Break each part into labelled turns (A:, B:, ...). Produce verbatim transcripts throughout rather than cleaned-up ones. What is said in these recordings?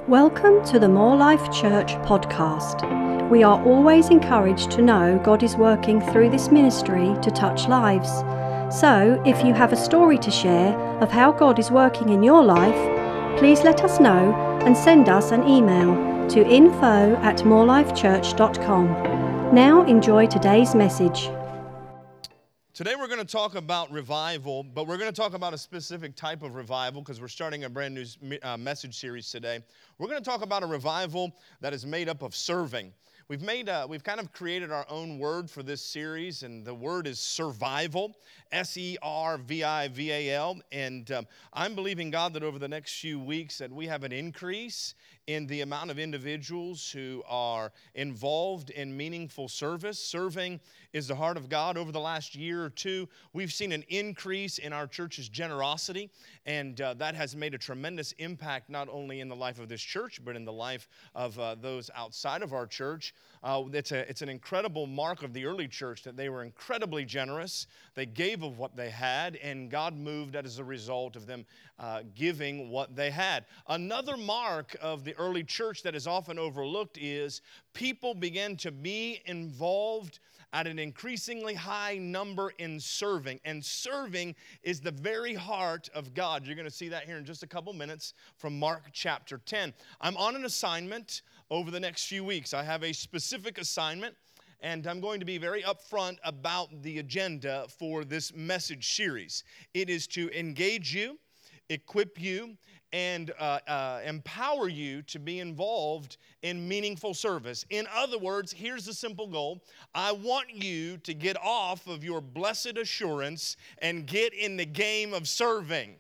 A: Welcome to the More Life Church podcast. We are always encouraged to know God is working through this ministry to touch lives. So, if you have a story to share of how God is working in your life, please let us know and send us an email to info at morelifechurch dot com. Now enjoy today's message.
B: Today we're going to talk about revival, but we're going to talk about a specific type of revival because we're starting a brand new uh, message series today. We're going to talk about a revival that is made up of serving. We've made, uh, we've kind of created our own word for this series, and the word is survival, S E R V I V A L, and um, I'm believing God that over the next few weeks that we have an increase in the amount of individuals who are involved in meaningful service. Serving is the heart of God. Over the last year or two, we've seen an increase in our church's generosity, and uh, that has made a tremendous impact not only in the life of this church, but in the life of uh, those outside of our church. Uh, it's, a, it's an incredible mark of the early church that they were incredibly generous. They gave of what they had, and God moved as a result of them uh, giving what they had. Another mark of the early church that is often overlooked is people began to be involved at an increasingly high number in serving. And serving is the very heart of God. You're going to see that here in just a couple minutes from Mark chapter ten. I'm on an assignment over the next few weeks. I have a specific assignment, and I'm going to be very upfront about the agenda for this message series. It is to engage you, equip you, and uh, uh, empower you to be involved in meaningful service. In other words, here's the simple goal. I want you to get off of your blessed assurance and get in the game of serving.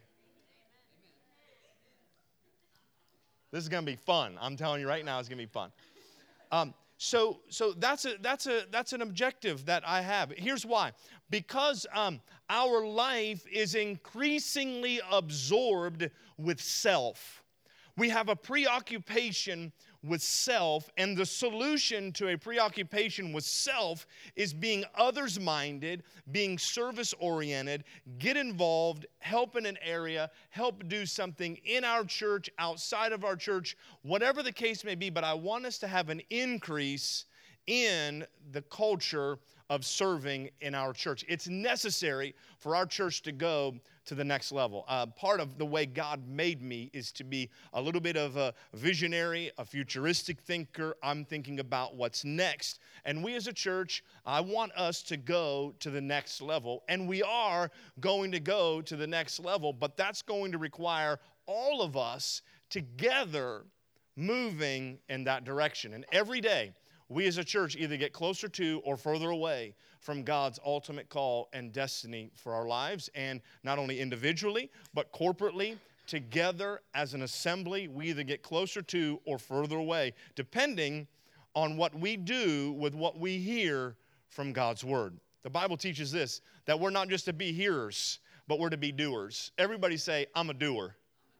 B: This is going to be fun. I'm telling you right now, it's going to be fun. Um, So, so that's a that's a that's an objective that I have. Here's why: because um, our life is increasingly absorbed with self. We have a preoccupation with self, and the solution to a preoccupation with self is being others-minded, being service-oriented, get involved, help in an area, help do something in our church, outside of our church, whatever the case may be. But I want us to have an increase in the culture of serving in our church. It's necessary for our church to go to the next level. Uh, part of the way God made me is to be a little bit of a visionary, a futuristic thinker. I'm thinking about what's next. And we as a church, I want us to go to the next level. And we are going to go to the next level, but that's going to require all of us together moving in that direction. And every day, we as a church either get closer to or further away from God's ultimate call and destiny for our lives. And not only individually, but corporately, together as an assembly, we either get closer to or further away, depending on what we do with what we hear from God's Word. The Bible teaches this, that we're not just to be hearers, but we're to be doers. Everybody say, I'm a doer.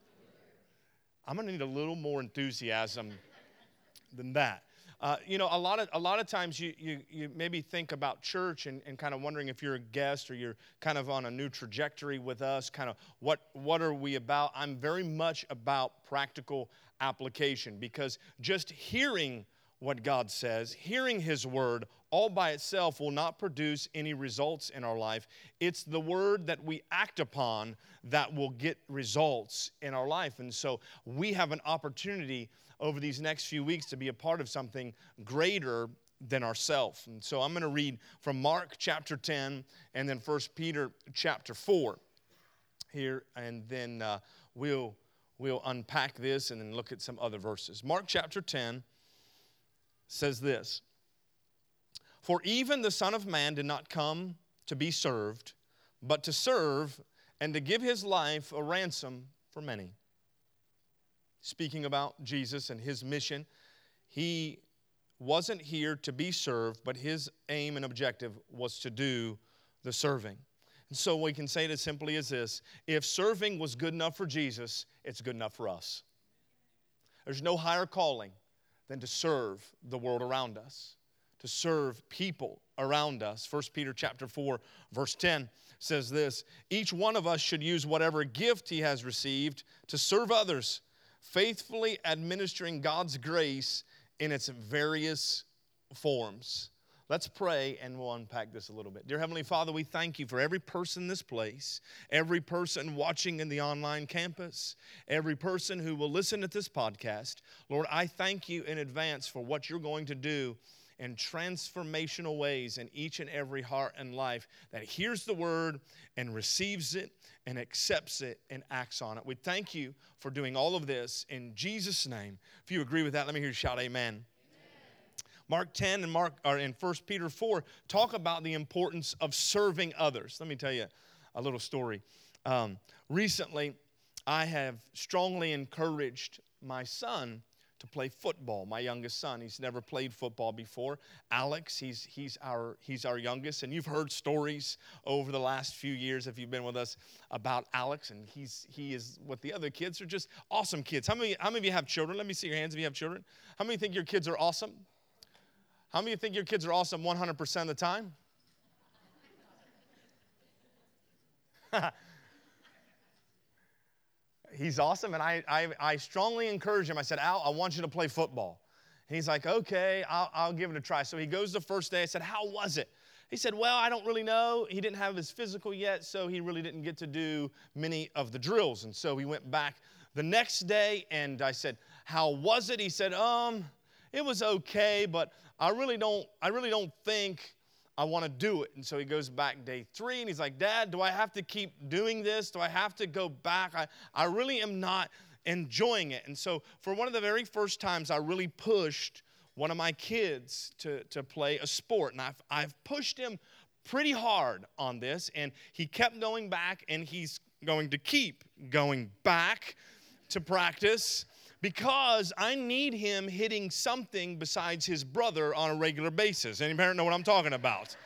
B: I'm going to need a little more enthusiasm than that. Uh, you know, a lot of a lot of times you you, you maybe think about church and, and kind of wondering if you're a guest or you're kind of on a new trajectory with us, kind of what, what are we about? I'm very much about practical application, because just hearing what God says, hearing His Word, all by itself will not produce any results in our life. It's the Word that we act upon that will get results in our life. And so we have an opportunity over these next few weeks to be a part of something greater than ourselves. And so I'm going to read from Mark chapter ten and then First Peter chapter four here, and then uh, we'll, we'll unpack this and then look at some other verses. Mark chapter ten says this: For even the Son of Man did not come to be served, but to serve and to give His life a ransom for many. Speaking about Jesus and His mission, He wasn't here to be served, but His aim and objective was to do the serving. And so we can say it as simply as this: if serving was good enough for Jesus, it's good enough for us. There's no higher calling than to serve the world around us, to serve people around us. First Peter chapter four, verse ten says this: each one of us should use whatever gift he has received to serve others faithfully administering God's grace in its various forms. Let's pray and we'll unpack this a little bit. Dear Heavenly Father, we thank you for every person in this place, every person watching in the online campus, every person who will listen to this podcast. Lord, I thank you in advance for what you're going to do in transformational ways in each and every heart and life that hears the word and receives it and accepts it and acts on it. We thank you for doing all of this in Jesus' name. If you agree with that, let me hear you shout amen. Mark ten and Mark or in First Peter four talk about the importance of serving others. Let me tell you a little story. Um, recently, I have strongly encouraged my son to play football. My youngest son, he's never played football before. Alex, he's he's our he's our youngest, and you've heard stories over the last few years if you've been with us about Alex, and he's he is what the other kids are just awesome kids. How many how many of you have children? Let me see your hands if you have children. How many think your kids are awesome? How many think your kids are awesome one hundred percent of the time? He's awesome, and I, I, I strongly encourage him. I said, Al, I want you to play football. And he's like, okay, I'll, I'll give it a try. So he goes the first day. I said, how was it? He said, well, I don't really know. He didn't have his physical yet, so he really didn't get to do many of the drills. And so he went back the next day, and I said, how was it? He said, um, it was okay, but I really don't, I really don't think I want to do it. And so he goes back day three, and he's like, Dad, do I have to keep doing this? Do I have to go back? I, I really am not enjoying it. And so for one of the very first times, I really pushed one of my kids to, to play a sport. And I've, I've pushed him pretty hard on this, and he kept going back, and he's going to keep going back to practice, because I need him hitting something besides his brother on a regular basis. Any parent know what I'm talking about?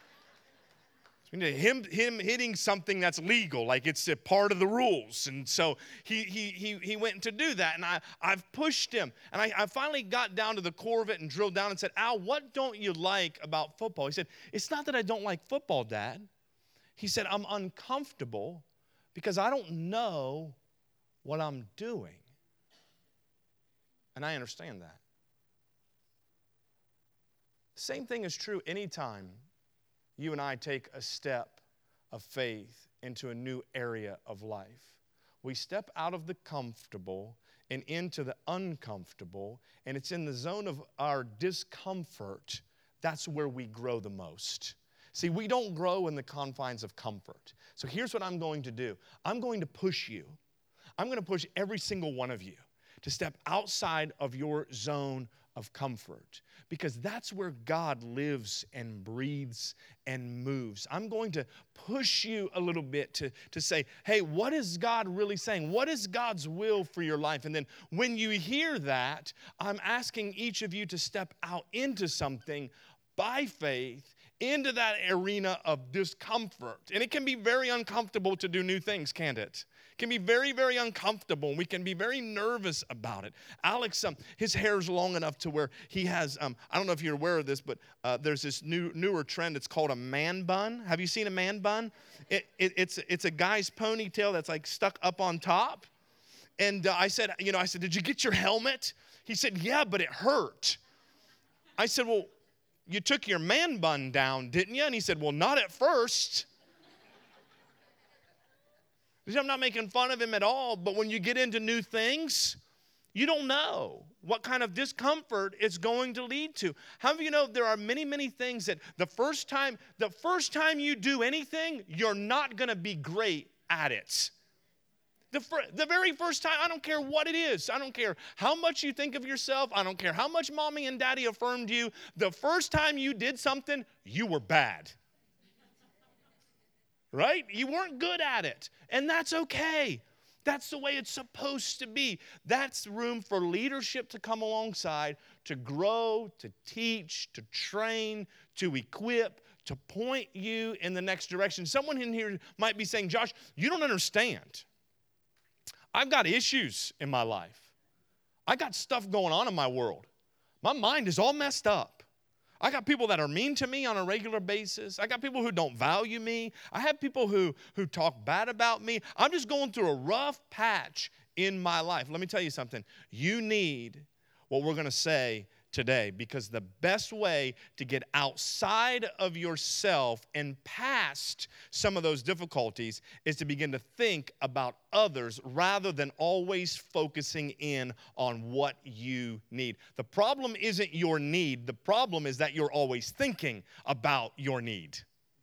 B: Him, him hitting something that's legal, like it's a part of the rules. And so he he he he went to do that, and I, I've pushed him. And I, I finally got down to the core of it and drilled down and said, Al, what don't you like about football? He said, it's not that I don't like football, Dad. He said, I'm uncomfortable because I don't know what I'm doing. And I understand that. Same thing is true anytime you and I take a step of faith into a new area of life. We step out of the comfortable and into the uncomfortable, and it's in the zone of our discomfort that's where we grow the most. See, we don't grow in the confines of comfort. So here's what I'm going to do. I'm going to push you. I'm going to push every single one of you to step outside of your zone of comfort, because that's where God lives and breathes and moves. I'm going to push you a little bit to, to say, hey, what is God really saying? What is God's will for your life? And then when you hear that, I'm asking each of you to step out into something by faith, into that arena of discomfort. And it can be very uncomfortable to do new things, can't it? It can be very, very uncomfortable. We can be very nervous about it. Alex, um, his hair's long enough to where he has, um, I don't know if you're aware of this, but uh, there's this new newer trend. It's called a man bun. Have you seen a man bun? It, it, it's, it's a guy's ponytail that's like stuck up on top. And uh, I said, you know, I said, did you get your helmet? He said, yeah, but it hurt. I said, well, you took your man bun down, didn't you? And he said, well, not at first. I'm not making fun of him at all, but when you get into new things, you don't know what kind of discomfort it's going to lead to. How many of you know there are many, many things that the first time, the first time you do anything, you're not going to be great at it. The, fir- the very first time, I don't care what it is. I don't care how much you think of yourself. I don't care how much mommy and daddy affirmed you. The first time you did something, you were bad. Right? You weren't good at it. And that's okay. That's the way it's supposed to be. That's room for leadership to come alongside, to grow, to teach, to train, to equip, to point you in the next direction. Someone in here might be saying, Josh, you don't understand. I've got issues in my life. I got stuff going on in my world. My mind is all messed up. I got people that are mean to me on a regular basis. I got people who don't value me. I have people who, who talk bad about me. I'm just going through a rough patch in my life. Let me tell you something. You need what we're going to say today, because the best way to get outside of yourself and past some of those difficulties is to begin to think about others rather than always focusing in on what you need. The problem isn't your need. The problem is that you're always thinking about your need.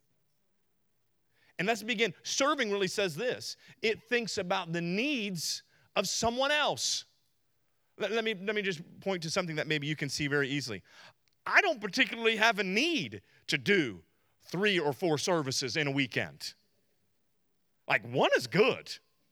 B: And let's begin. Serving really says this. It thinks about the needs of someone else. Let, let me, let me just point to something that maybe you can see very easily. I don't particularly have a need to do three or four services in a weekend. Like, one is good.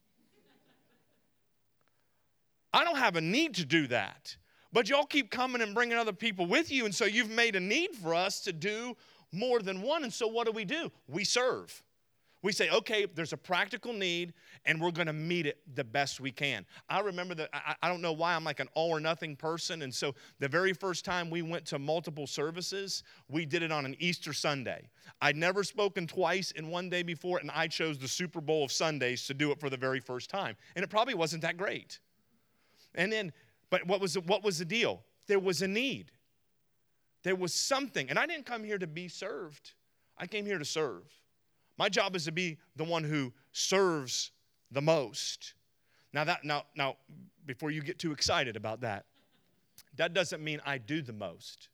B: I don't have a need to do that. But y'all keep coming and bringing other people with you, and so you've made a need for us to do more than one. And so what do we do? We serve. We say, okay, there's a practical need, and we're going to meet it the best we can. I remember that, I, I don't know why I'm like an all or nothing person, and so the very first time we went to multiple services, we did it on an Easter Sunday. I'd never spoken twice in one day before, and I chose the Super Bowl of Sundays to do it for the very first time, and it probably wasn't that great. And then, but what was, what was the deal? There was a need. There was something, and I didn't come here to be served. I came here to serve. My job is to be the one who serves the most. Now, that, now, now, before you get too excited about that, that doesn't mean I do the most.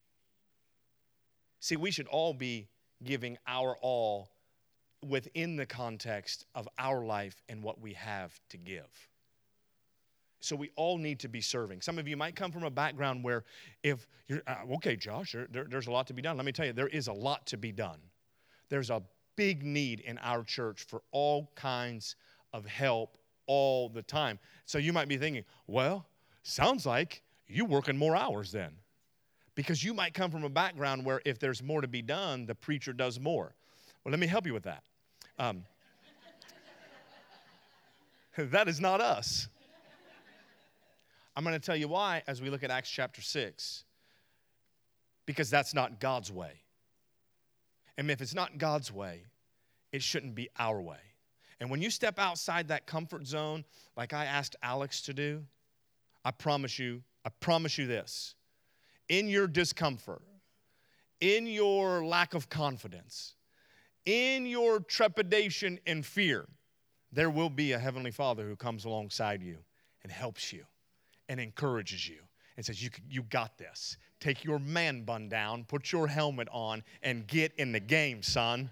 B: See, we should all be giving our all within the context of our life and what we have to give. So we all need to be serving. Some of you might come from a background where if you're, uh, okay, Josh, there, there, there's a lot to be done. Let me tell you, there is a lot to be done. There's a big need in our church for all kinds of help all the time. So you might be thinking, well, sounds like you're working more hours then. Because you might come from a background where if there's more to be done, the preacher does more. Well, let me help you with that. Um, that is not us. I'm going to tell you why as we look at Acts chapter six. Because that's not God's way. And if it's not God's way, it shouldn't be our way. And when you step outside that comfort zone, like I asked Alex to do, I promise you, I promise you this. In your discomfort, in your lack of confidence, in your trepidation and fear, there will be a Heavenly Father who comes alongside you and helps you and encourages you and says, you, you got this. Take your man bun down, put your helmet on, and get in the game, son.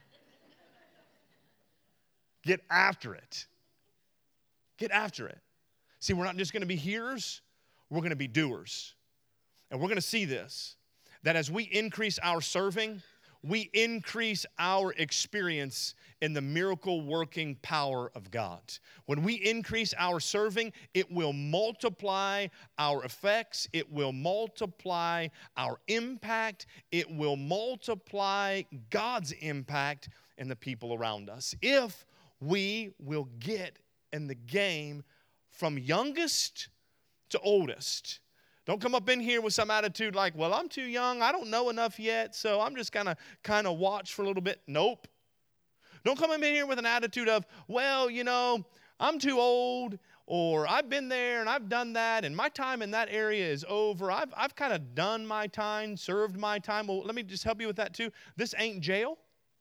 B: Get after it. Get after it. See, we're not just going to be hearers, we're going to be doers. And we're going to see this, that as we increase our serving, we increase our experience in the miracle-working power of God. When we increase our serving, it will multiply our effects. It will multiply our impact. It will multiply God's impact in the people around us. If we will get in the game from youngest to oldest. Don't come up in here with some attitude like, well, I'm too young, I don't know enough yet, so I'm just going to kind of watch for a little bit. Nope. Don't come in here with an attitude of, well, you know, I'm too old, or I've been there and I've done that, and my time in that area is over. I've, I've kind of done my time, served my time. Well, let me just help you with that too. This ain't jail.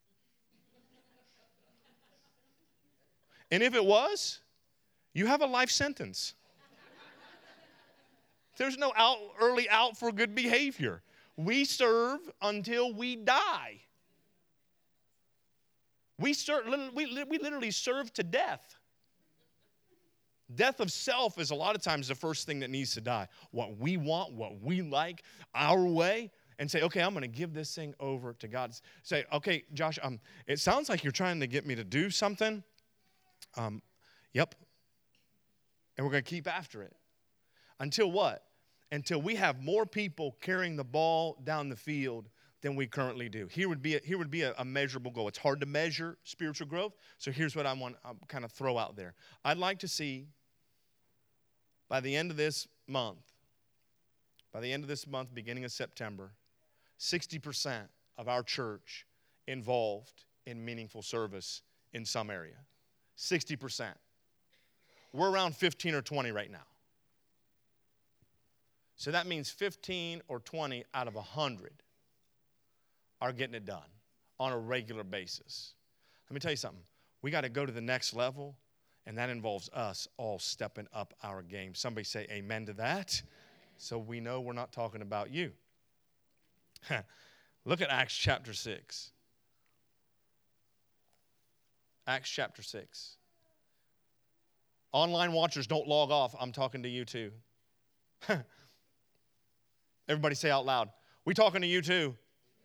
B: And if it was, you have a life sentence. There's no out, early out for good behavior. We serve until we die. We, serve, we, we literally serve to death. Death of self is a lot of times the first thing that needs to die. What we want, what we like, our way, and say, okay, I'm going to give this thing over to God. Say, okay, Josh, um, it sounds like you're trying to get me to do something. Um, yep. And we're going to keep after it. Until what? Until we have more people carrying the ball down the field than we currently do. Here would be a, here would be a, a measurable goal. It's hard to measure spiritual growth, so here's what I want to kind of throw out there. I'd like to see by the end of this month, by the end of this month, beginning of September, sixty percent of our church involved in meaningful service in some area. sixty percent. we're around fifteen or twenty right now. So that means fifteen or twenty out of one hundred are getting it done on a regular basis. Let me tell you something. We got to go to the next level, and that involves us all stepping up our game. Somebody say amen to that, so we know we're not talking about you. Look at Acts chapter six. Acts chapter six. Online watchers, don't log off. I'm talking to you too. Everybody say out loud, we talking to you too?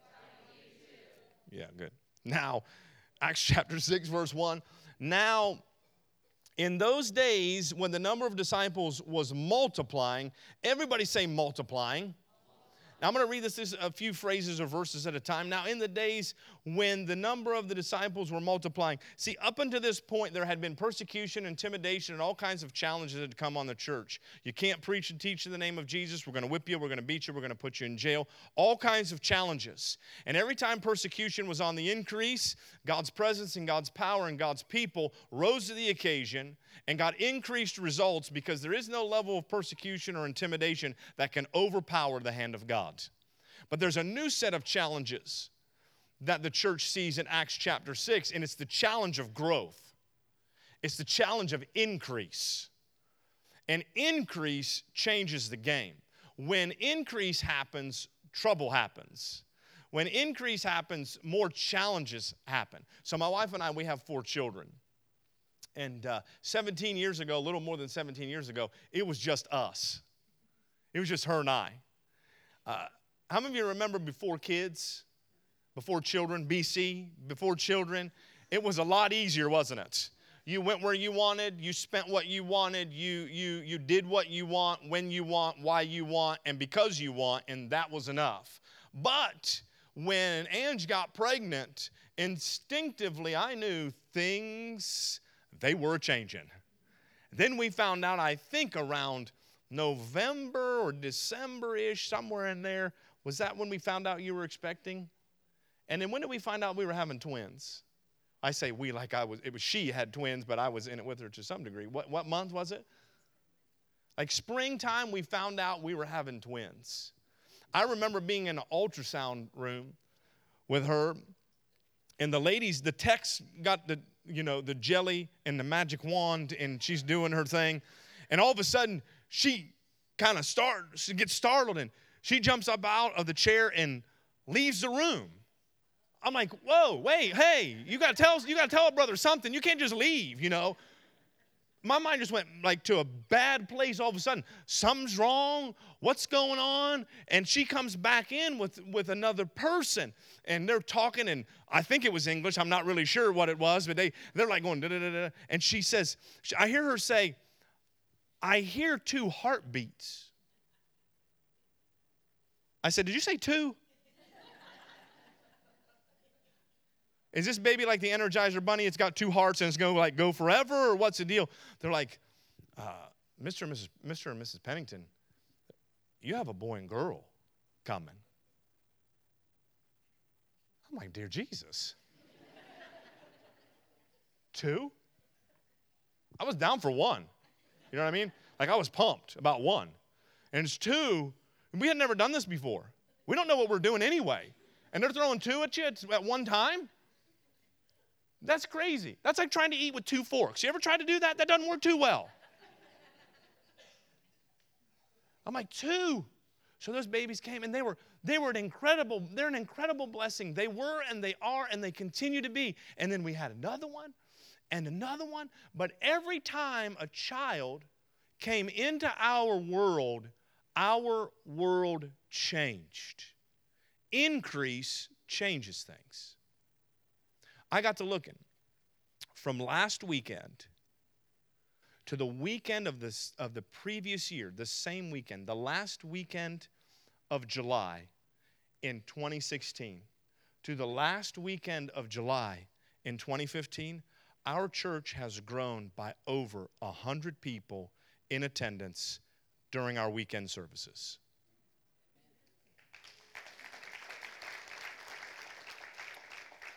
B: Yeah, good. Now, Acts chapter six, verse one. Now, in those days when the number of disciples was multiplying, everybody say multiplying. Now, I'm going to read this, this a few phrases or verses at a time. Now, in the days when the number of the disciples were multiplying. See, up until this point, there had been persecution, intimidation, and all kinds of challenges that had come on the church. You can't preach and teach in the name of Jesus. We're going to whip you. We're going to beat you. We're going to put you in jail. All kinds of challenges. And every time persecution was on the increase, God's presence and God's power and God's people rose to the occasion and got increased results, because there is no level of persecution or intimidation that can overpower the hand of God. But there's a new set of challenges that the church sees in Acts chapter six, and it's the challenge of growth. It's the challenge of increase. And increase changes the game. When increase happens, trouble happens. When increase happens, more challenges happen. So my wife and I, we have four children. And uh, seventeen years ago, a little more than seventeen years ago, it was just us. It was just her and I. Uh, how many of you remember before kids, before children, B C, before children? It was a lot easier, wasn't it? You went where you wanted, you spent what you wanted, you, you, you did what you want, when you want, why you want, and because you want, and that was enough. But when Ange got pregnant, instinctively I knew things, they were changing. Then we found out, I think around November or December-ish, somewhere in there. Was that when we found out you were expecting? And then when did we find out we were having twins? I say we like I was, it was she had twins, but I was in it with her to some degree. What, what month was it? Like springtime, we found out we were having twins. I remember being in an ultrasound room with her, and the ladies, the techs got the, you know, the jelly and the magic wand, and she's doing her thing. And all of a sudden, she kind of starts, she gets startled, and she jumps up out of the chair and leaves the room. I'm like, whoa, wait, hey, you got to tell, you got to tell a brother something. You can't just leave, you know. My mind just went like to a bad place all of a sudden. Something's wrong. What's going on? And she comes back in with, with another person, and they're talking, and I think it was English. I'm not really sure what it was, but they, they're like going da-da-da-da. And she says, I hear her say, I hear two heartbeats. I said, did you say two? Is this baby like the Energizer Bunny? It's got two hearts and it's going to like go forever, or what's the deal? They're like, uh, Mister and Missus Mister and Missus Pennington, you have a boy and girl coming. I'm like, dear Jesus. Two? I was down for one. You know what I mean? Like I was pumped about one. And it's two. We had never done this before. We don't know what we're doing anyway. And they're throwing two at you at one time? That's crazy. That's like trying to eat with two forks. You ever tried to do that? That doesn't work too well. I'm like, two. So those babies came, and they were they were an incredible, they're an incredible blessing. They were, and they are, and they continue to be. And then we had another one and another one. But every time a child came into our world, our world changed. Increase changes things. I got to looking from last weekend to the weekend of this of the previous year, the same weekend, the last weekend of July in twenty sixteen, to the last weekend of July in twenty fifteen, our church has grown by over one hundred people in attendance during our weekend services.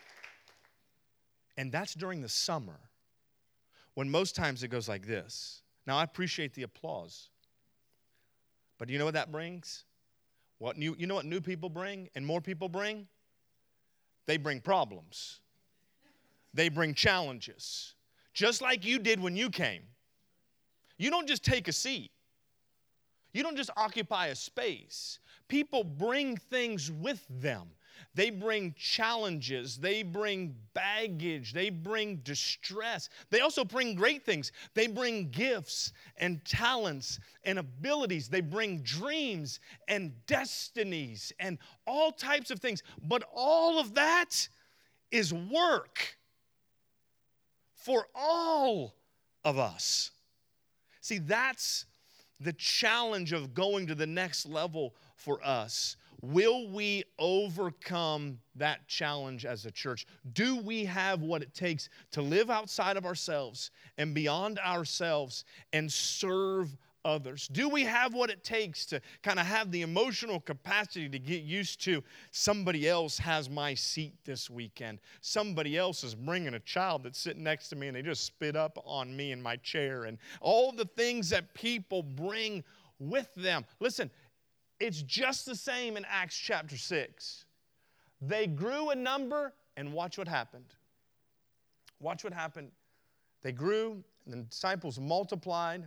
B: And that's during the summer, when most times it goes like this. Now, I appreciate the applause. But do you know what that brings? What new, you know what new people bring and more people bring? They bring problems. They bring challenges. Just like you did when you came. You don't just take a seat. You don't just occupy a space. People bring things with them. They bring challenges. They bring baggage. They bring distress. They also bring great things. They bring gifts and talents and abilities. They bring dreams and destinies and all types of things. But all of that is work for all of us. See, that's the challenge of going to the next level for us. Will we overcome that challenge as a church? Do we have what it takes to live outside of ourselves and beyond ourselves and serve others? Do we have what it takes to kind of have the emotional capacity to get used to somebody else has my seat this weekend? Somebody else is bringing a child that's sitting next to me and they just spit up on me in my chair, and all the things that people bring with them. Listen, it's just the same in Acts chapter six. They grew in number, and watch what happened. Watch what happened. They grew, and the disciples multiplied.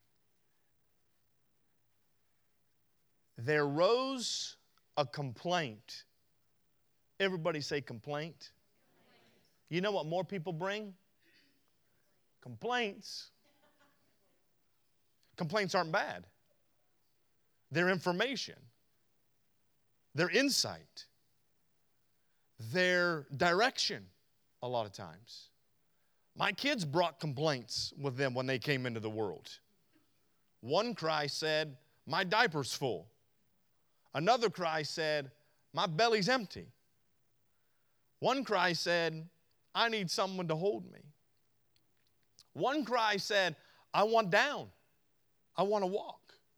B: There rose a complaint. Everybody say complaint. You know what more people bring? Complaints. Complaints aren't bad. They're information. They're insight. They're direction a lot of times. My kids brought complaints with them when they came into the world. One cry said, "My diaper's full." Another cry said, "My belly's empty." One cry said, "I need someone to hold me." One cry said, "I want down. I want to walk."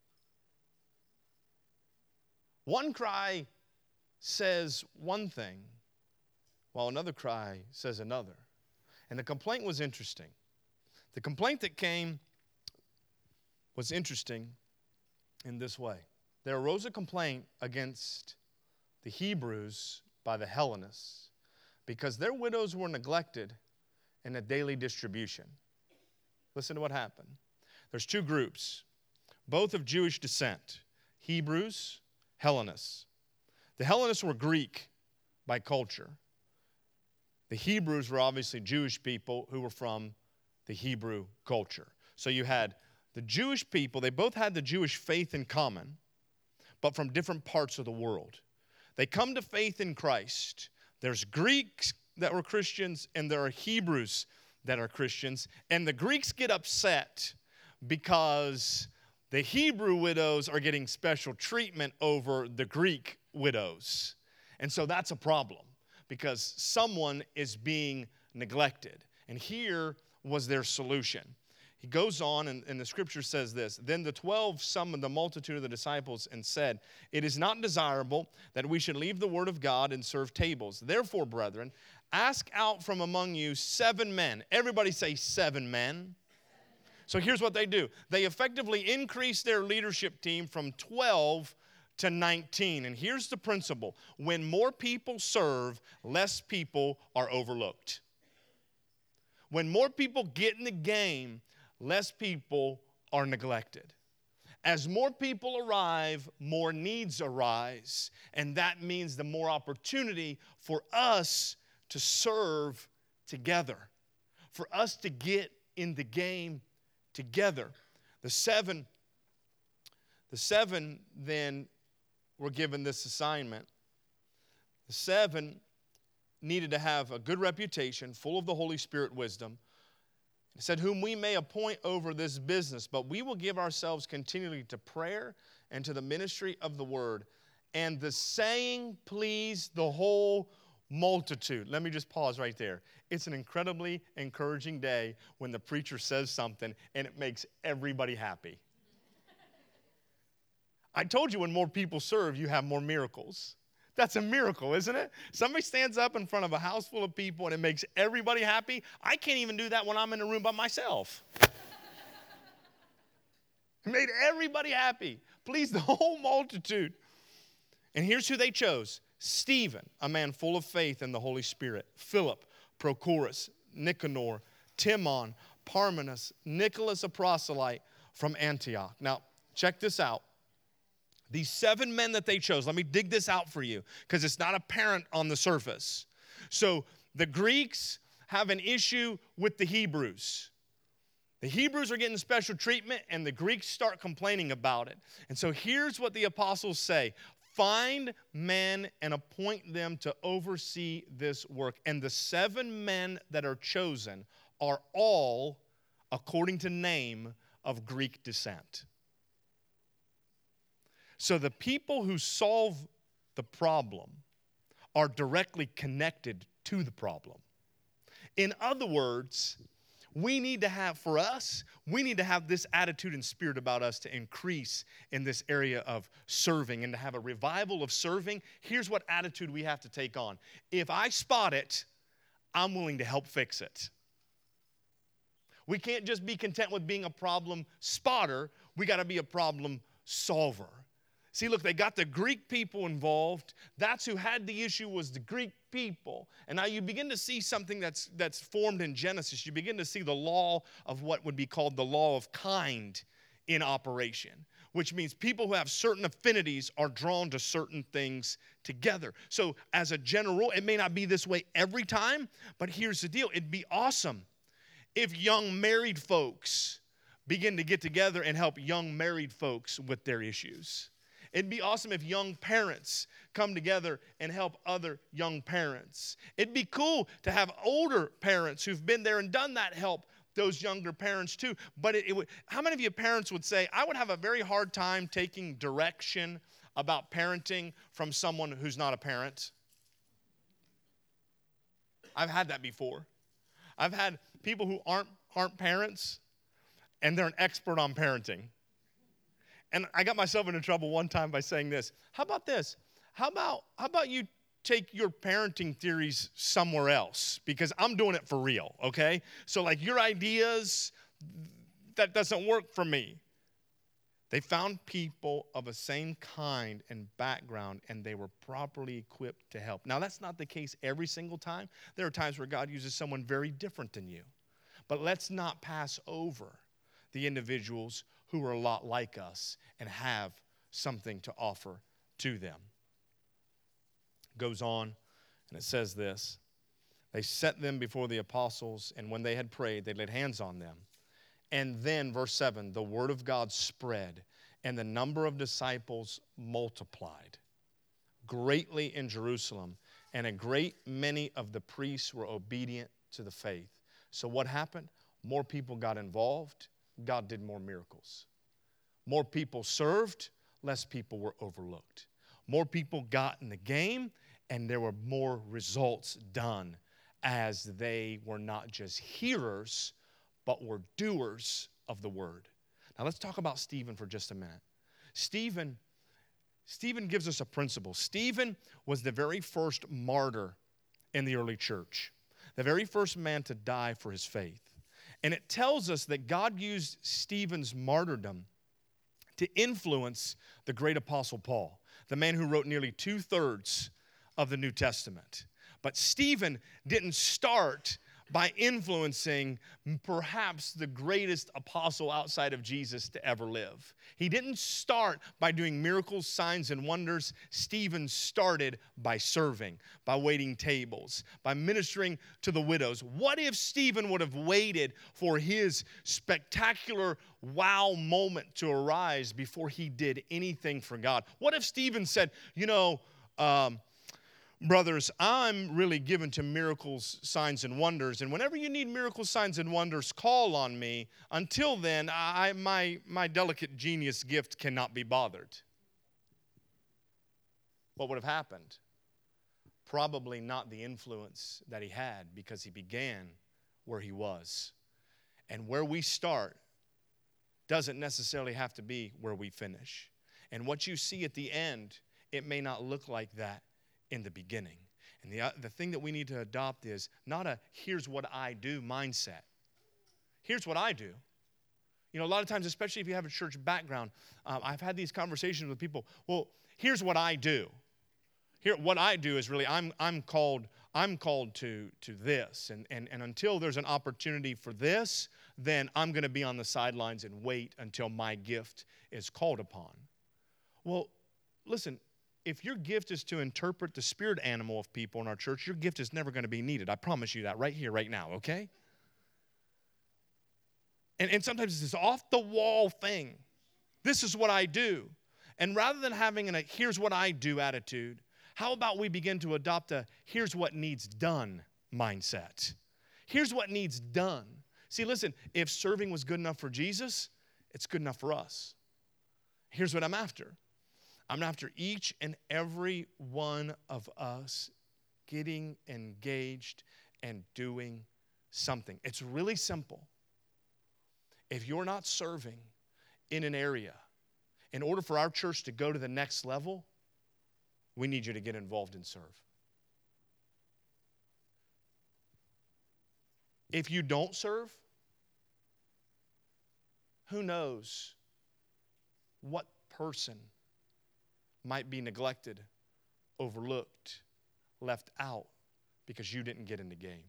B: One cry says one thing, while another cry says another. And the complaint was interesting. The complaint that came was interesting in this way. There arose a complaint against the Hebrews by the Hellenists because their widows were neglected in the daily distribution. Listen to what happened. There's two groups, both of Jewish descent, Hebrews, Hellenists. The Hellenists were Greek by culture. The Hebrews were obviously Jewish people who were from the Hebrew culture. So you had the Jewish people, they both had the Jewish faith in common, but from different parts of the world. They come to faith in Christ. There's Greeks that were Christians, and there are Hebrews that are Christians. And the Greeks get upset because the Hebrew widows are getting special treatment over the Greek widows. And so that's a problem because someone is being neglected. And here was their solution. He goes on, and, and the scripture says this: "Then the twelve summoned the multitude of the disciples and said, 'It is not desirable that we should leave the word of God and serve tables. Therefore, brethren, ask out from among you seven men.'" Everybody say seven men. So here's what they do. They effectively increase their leadership team from twelve to nineteen. And here's the principle. When more people serve, less people are overlooked. When more people get in the game, less people are neglected. As more people arrive, more needs arise. And that means the more opportunity for us to serve together, for us to get in the game together. The seven, the seven then were given this assignment. The seven needed to have a good reputation, full of the Holy Spirit wisdom. It said, "Whom we may appoint over this business, but we will give ourselves continually to prayer and to the ministry of the word." And the saying pleased the whole multitude. Let me just pause right there. It's an incredibly encouraging day when the preacher says something and it makes everybody happy. I told you when more people serve, you have more miracles. That's a miracle, isn't it? Somebody stands up in front of a house full of people and it makes everybody happy. I can't even do that when I'm in a room by myself. Made everybody happy. Pleased the whole multitude. And here's who they chose. Stephen, a man full of faith in the Holy Spirit. Philip, Prochorus, Nicanor, Timon, Parmenas, Nicholas, a proselyte from Antioch. Now, check this out. These seven men that they chose, let me dig this out for you because it's not apparent on the surface. So the Greeks have an issue with the Hebrews. The Hebrews are getting special treatment, and the Greeks start complaining about it. And so here's what the apostles say. Find men and appoint them to oversee this work. And the seven men that are chosen are all, according to name, of Greek descent. So the people who solve the problem are directly connected to the problem. In other words, we need to have, for us, we need to have this attitude and spirit about us to increase in this area of serving and to have a revival of serving. Here's what attitude we have to take on. If I spot it, I'm willing to help fix it. We can't just be content with being a problem spotter. We got to be a problem solver. See, look, they got the Greek people involved. That's who had the issue, was the Greek people. And now you begin to see something that's, that's formed in Genesis. You begin to see the law of what would be called the law of kind in operation, which means people who have certain affinities are drawn to certain things together. So as a general rule, it may not be this way every time, but here's the deal. It'd be awesome if young married folks begin to get together and help young married folks with their issues. It'd be awesome if young parents come together and help other young parents. It'd be cool to have older parents who've been there and done that help those younger parents too. But it, it would, how many of you parents would say, I would have a very hard time taking direction about parenting from someone who's not a parent? I've had that before. I've had people who aren't, aren't parents, and they're an expert on parenting. And I got myself into trouble one time by saying this. How about this? How about, how about you take your parenting theories somewhere else? Because I'm doing it for real, okay? So like your ideas, that doesn't work for me. They found people of a same kind and background, and they were properly equipped to help. Now, that's not the case every single time. There are times where God uses someone very different than you. But let's not pass over the individuals who are a lot like us and have something to offer to them. Goes on, and it says this. They set them before the apostles, and when they had prayed, they laid hands on them. And then, verse seven, the word of God spread, and the number of disciples multiplied greatly in Jerusalem, and a great many of the priests were obedient to the faith. So what happened? More people got involved. God did more miracles. More people served, less people were overlooked. More people got in the game, and there were more results done as they were not just hearers, but were doers of the word. Now let's talk about Stephen for just a minute. Stephen, Stephen gives us a principle. Stephen was the very first martyr in the early church, the very first man to die for his faith. And it tells us that God used Stephen's martyrdom to influence the great apostle Paul, the man who wrote nearly two-thirds of the New Testament. But Stephen didn't start by influencing perhaps the greatest apostle outside of Jesus to ever live. He didn't start by doing miracles, signs, and wonders. Stephen started by serving, by waiting tables, by ministering to the widows. What if Stephen would have waited for his spectacular wow moment to arise before he did anything for God? What if Stephen said, you know, um, brothers, I'm really given to miracles, signs, and wonders. And whenever you need miracles, signs, and wonders, call on me. Until then, I, my, my delicate genius gift cannot be bothered. What would have happened? Probably not the influence that he had, because he began where he was. And where we start doesn't necessarily have to be where we finish. And what you see at the end, it may not look like that in the beginning. And the, uh, the thing that we need to adopt is not a here's what I do mindset. Here's what I do. You know, a lot of times, especially if you have a church background, um, I've had these conversations with people. Well, here's what I do. Here, what I do is really, I'm I'm called I'm called to to this, and and and until there's an opportunity for this, then I'm going to be on the sidelines and wait until my gift is called upon. Well, listen, if your gift is to interpret the spirit animal of people in our church, your gift is never going to be needed. I promise you that right here, right now, okay? And, and sometimes it's this off-the-wall thing. This is what I do. And rather than having a here's what I do attitude, how about we begin to adopt a here's what needs done mindset? Here's what needs done. See, listen, if serving was good enough for Jesus, it's good enough for us. Here's what I'm after. I'm after each and every one of us getting engaged and doing something. It's really simple. If you're not serving in an area, in order for our church to go to the next level, we need you to get involved and serve. If you don't serve, who knows what person might be neglected, overlooked, left out because you didn't get in the game.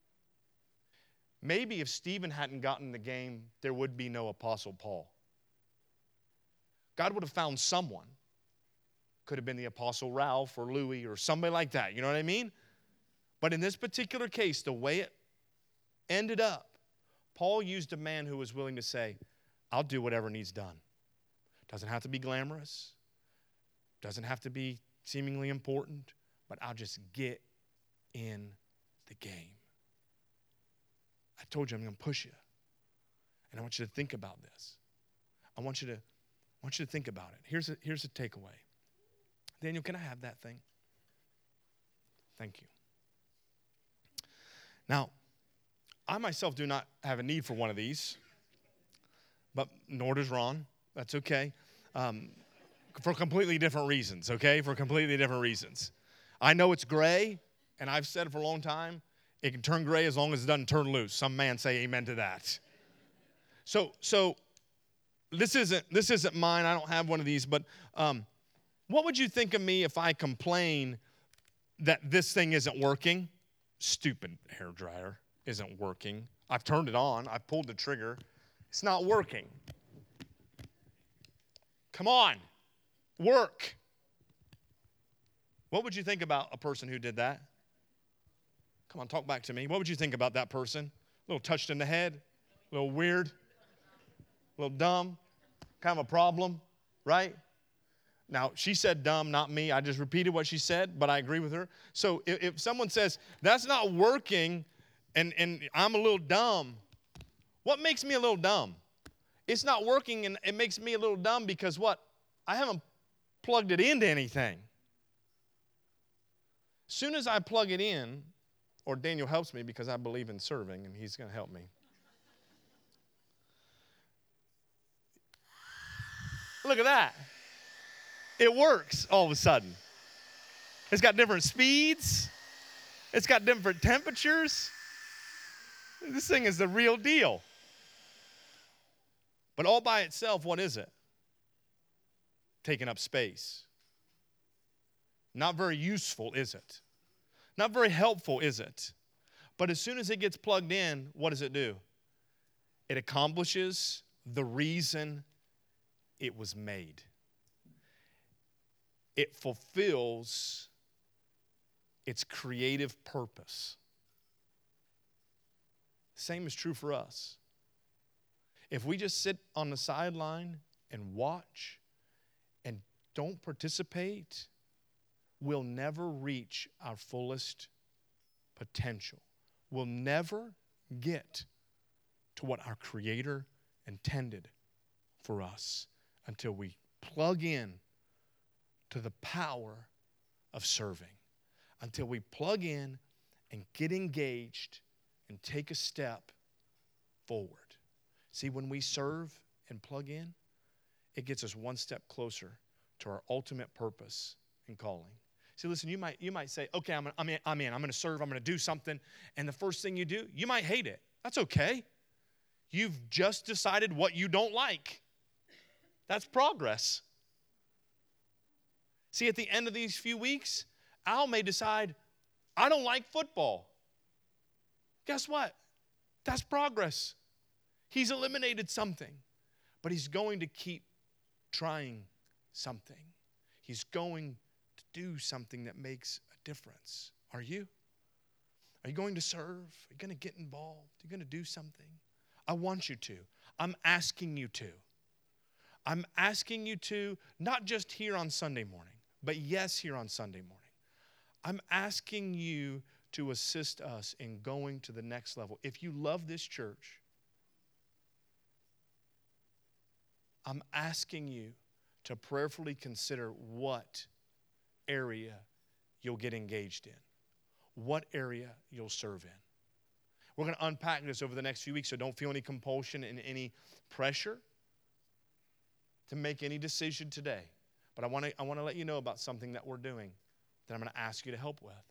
B: Maybe if Stephen hadn't gotten in the game, there would be no Apostle Paul. God would have found someone. Could have been the Apostle Ralph or Louis or somebody like that. You know what I mean? But in this particular case, the way it ended up, Paul used a man who was willing to say, I'll do whatever needs done. Doesn't have to be glamorous. Doesn't have to be seemingly important. But I'll just get in the game. I told you I'm going to push you. And I want you to think about this. I want you to, I want you to think about it. Here's a, here's a takeaway. Daniel, can I have that thing? Thank you. Now, I myself do not have a need for one of these, but nor does Ron. That's okay. Um, for completely different reasons, okay? For completely different reasons. I know it's gray, and I've said it for a long time. It can turn gray as long as it doesn't turn loose. Some man say amen to that. So, so this isn't this isn't mine. I don't have one of these, but um, what would you think of me if I complain that this thing isn't working? Stupid hairdryer isn't working. I've turned it on. I've pulled the trigger. It's not working. Come on. Work. What would you think about a person who did that? Come on, talk back to me. What would you think about that person? A little touched in the head, a little weird, a little dumb, kind of a problem, right? Now, she said dumb, not me. I just repeated what she said, but I agree with her. So if, if someone says, that's not working, and, and I'm a little dumb, what makes me a little dumb? It's not working, and it makes me a little dumb because what? I haven't plugged it into anything. As soon as I plug it in, or Daniel helps me because I believe in serving, and he's going to help me. Look at that. It works all of a sudden. It's got different speeds. It's got different temperatures. This thing is the real deal. But all by itself, what is it? Taking up space. Not very useful, is it? Not very helpful, is it? But as soon as it gets plugged in, what does it do? It accomplishes the reason it was made. It fulfills its creative purpose. Same is true for us. If we just sit on the sideline and watch and don't participate, we'll never reach our fullest potential. We'll never get to what our Creator intended for us until we plug in to the power of serving, until we plug in and get engaged and take a step forward. See, when we serve and plug in, it gets us one step closer to our ultimate purpose and calling. See, listen, you might you might say, okay, I'm, I'm in, I'm in, I'm going to serve, I'm going to do something, and the first thing you do, you might hate it. That's okay. You've just decided what you don't like. That's progress. See, at the end of these few weeks, Al may decide, I don't like football. Guess what? That's progress. He's eliminated something, but he's going to keep trying something. He's going to do something that makes a difference. Are you? Are you going to serve? Are you going to get involved? Are you going to do something? I want you to. I'm asking you to. I'm asking you to, not just here on Sunday morning, but yes, here on Sunday morning. I'm asking you to assist us in going to the next level. If you love this church, I'm asking you to prayerfully consider what area you'll get engaged in, what area you'll serve in. We're going to unpack this over the next few weeks, so don't feel any compulsion and any pressure to make any decision today. But I want to I want to let you know about something that we're doing that I'm going to ask you to help with.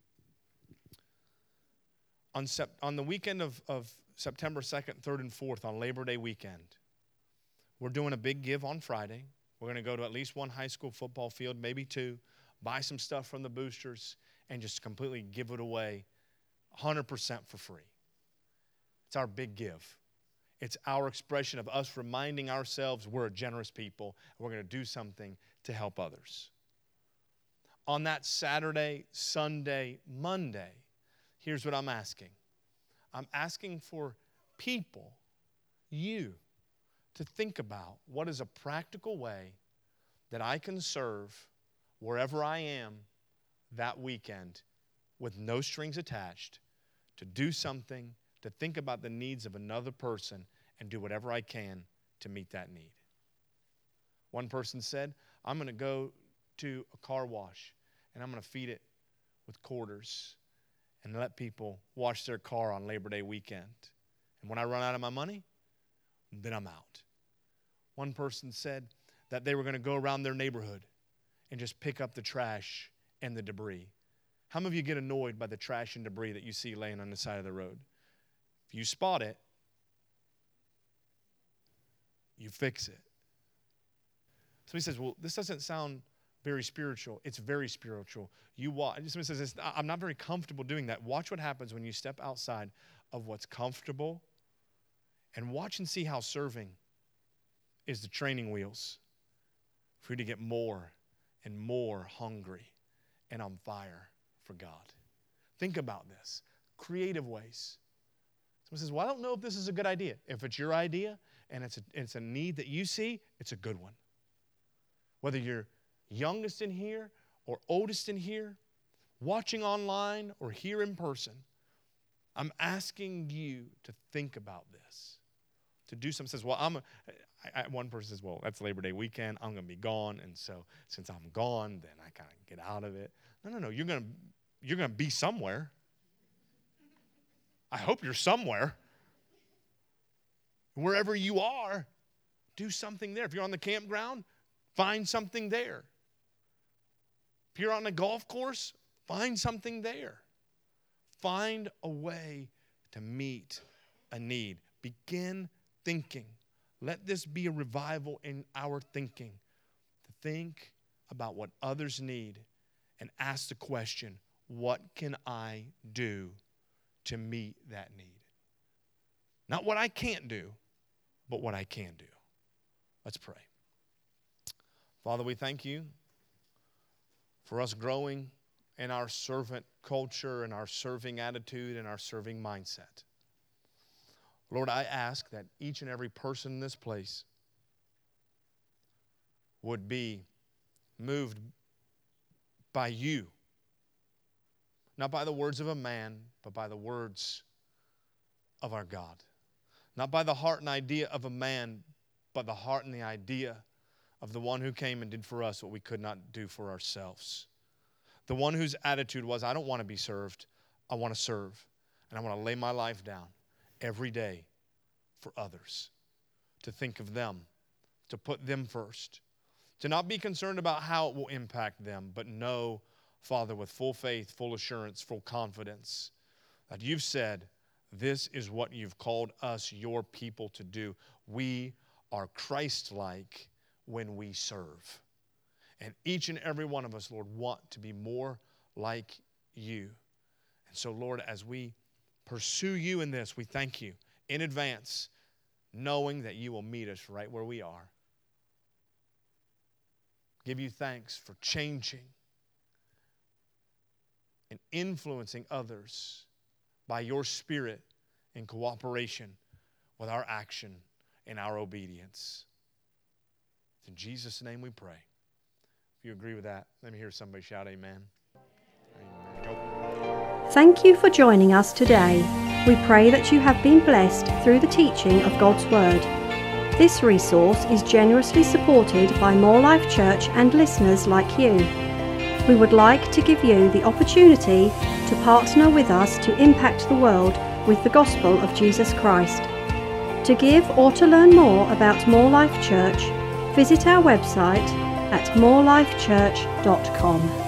B: On, sep- on the weekend of, of September second, third, and fourth, on Labor Day weekend, we're doing a big give on Friday. We're going to go to at least one high school football field, maybe two, buy some stuff from the boosters, and just completely give it away one hundred percent for free. It's our big give. It's our expression of us reminding ourselves we're a generous people, and we're going to do something to help others. On that Saturday, Sunday, Monday, here's what I'm asking. I'm asking for people, you, to think about what is a practical way that I can serve wherever I am that weekend with no strings attached, to do something, to think about the needs of another person and do whatever I can to meet that need. One person said, I'm going to go to a car wash and I'm going to feed it with quarters and let people wash their car on Labor Day weekend. And when I run out of my money, then I'm out. One person said that they were going to go around their neighborhood and just pick up the trash and the debris. How many of you get annoyed by the trash and debris that you see laying on the side of the road? If you spot it, you fix it. Somebody says, well, this doesn't sound very spiritual. It's very spiritual. You watch. Somebody says, I'm not very comfortable doing that. Watch what happens when you step outside of what's comfortable and watch and see how serving is the training wheels for you to get more and more hungry and on fire for God. Think about this. Creative ways. Someone says, well, I don't know if this is a good idea. If it's your idea and it's a, it's a need that you see, it's a good one. Whether you're youngest in here or oldest in here, watching online or here in person, I'm asking you to think about this, to do something. Says, well, I'm a, I, I, one person says, well, that's Labor Day weekend. I'm going to be gone, and so since I'm gone, then I kind of get out of it. No, no, no. You're going to you're going to be somewhere. I hope you're somewhere. Wherever you are, do something there. If you're on the campground, find something there. If you're on a golf course, find something there. Find a way to meet a need. Begin thinking. Let this be a revival in our thinking. To think about what others need and ask the question, what can I do to meet that need? Not what I can't do, but what I can do. Let's pray. Father, we thank you for us growing in our servant culture and our serving attitude and our serving mindset. Lord, I ask that each and every person in this place would be moved by you, not by the words of a man, but by the words of our God. Not by the heart and idea of a man, but the heart and the idea of the one who came and did for us what we could not do for ourselves. The one whose attitude was, I don't want to be served, I want to serve. And I want to lay my life down every day for others, to think of them, to put them first, to not be concerned about how it will impact them, but know, Father, with full faith, full assurance, full confidence, that you've said This is what you've called us, your people, to do. We are Christ-like when we serve. And each and every one of us, Lord, want to be more like you. And so, Lord, as we pursue you in this, we thank you in advance, knowing that you will meet us right where we are. Give you thanks for changing and influencing others by your Spirit in cooperation with our action and our obedience. In Jesus' name we pray. If you agree with that, let me hear somebody shout amen. Amen. Go.
A: Thank you for joining us today. We pray that you have been blessed through the teaching of God's Word. This resource is generously supported by More Life Church and listeners like you. We would like to give you the opportunity to partner with us to impact the world with the gospel of Jesus Christ. To give or to learn more about More Life Church, visit our website at more life church dot com.